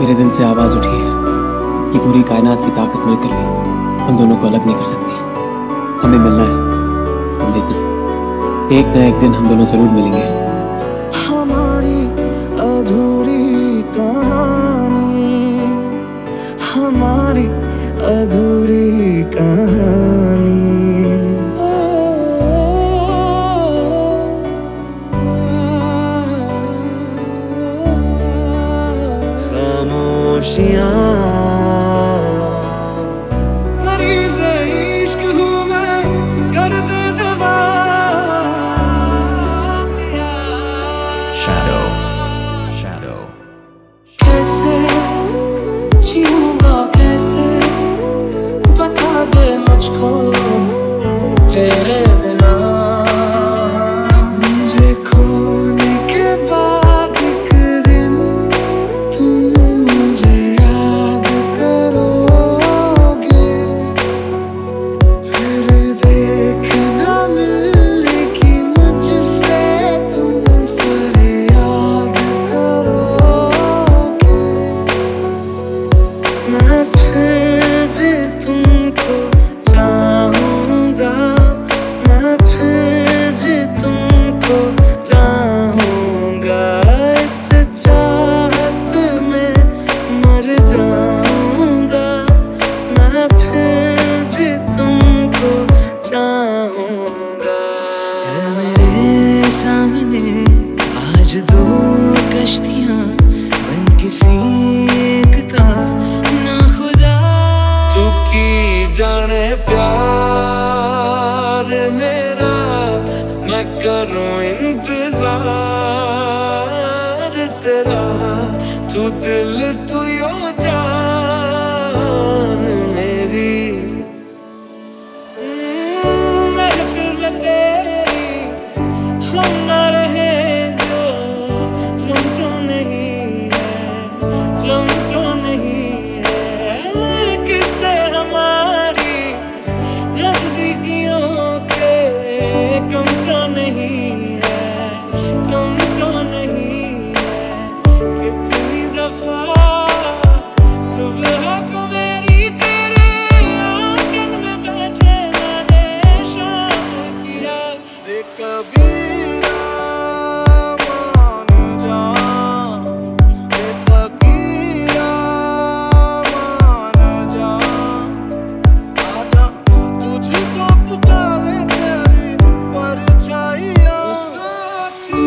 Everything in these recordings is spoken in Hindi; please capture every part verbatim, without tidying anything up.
मेरे दिल से आवाज उठी है कि पूरी कायनात की ताकत मिलकर भी हम दोनों को अलग नहीं कर सकती। हमें मिलना है, हम देखना एक ना एक दिन हम दोनों जरूर मिलेंगे। हमारी अधूरी कहानी, हमारी अधूरी कहानी। खामोशियाँ मरीज़ इश्क हूँ मैं, कर दे दवा। Shadow, shadow. कैसे जीऊंगा, कैसे बता दे मुझको तेरे बिना। मुझे खोने के बाद एक दिन तुम मुझे याद करोगे, फिर देखना मिलेगी मुझसे तुम फरियाद करोगे। मैं फिर भी तुमको चाहूँगा, मैं फिर भी तुमको चाहूँगा। इस चाहत में मर जाऊँगा, मैं फिर भी तुमको चाहूँगा। है मेरे सामने आज दो कश्तियाँ, बन किसी एक का ना खुदा। तू की जाने प्यार मेरा, मैं करूं इंतजार तेरा। तू दिल तू यो जान मेरी। महफिल में तेरी हम ना रहे जो, गम तो नहीं है, गम तो नहीं है। किससे हमारी नजदीकियों के कम तो नहीं है, कम तो नहीं है। कितनी दफा सुबह को मेरी तेरे आंगन में बैठे मैंने शाम किया। रे कबीरा मान जा, रे फकीरा मान जा। आजा तुझको पुकारे तेरी परछाइयाँ। साथी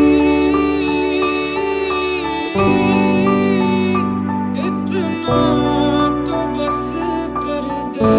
इतना तो बस कर दे,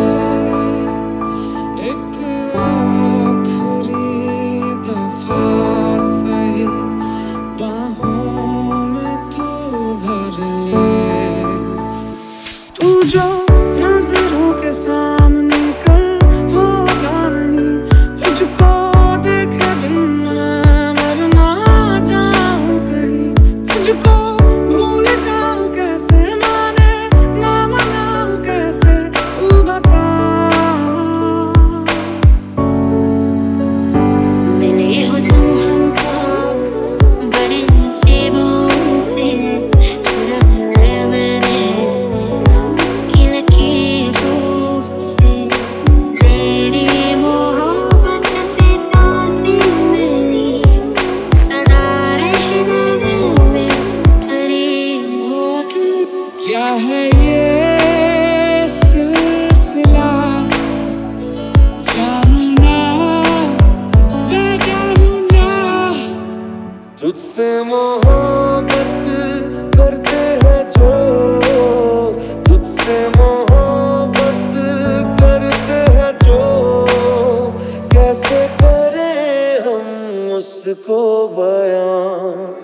एक आखिरी दफा सही बाहों में तू भर ले। तू जो नजरों के सामने कल होगा नहीं, तुझको देखे दिन मैं मर ना जाऊं कहीं। तुझको भूल जाऊं कैसे, माने ना मनाऊं कैसे, तू बता। मिले हो तुम हमको बड़े नसीबों से, चुरा है मैंने की लकीरों से। तेरी मोहब्बत से सांसें मिली, सदा रहने दिल में करीब होगी। क्या है ये सिलसिला, जानू ना मैं जानू ना। तुझसे मोहब्बत करते हैं जो, तुझसे मोहब्बत करते हैं जो। कैसे करें हम उसको बयां।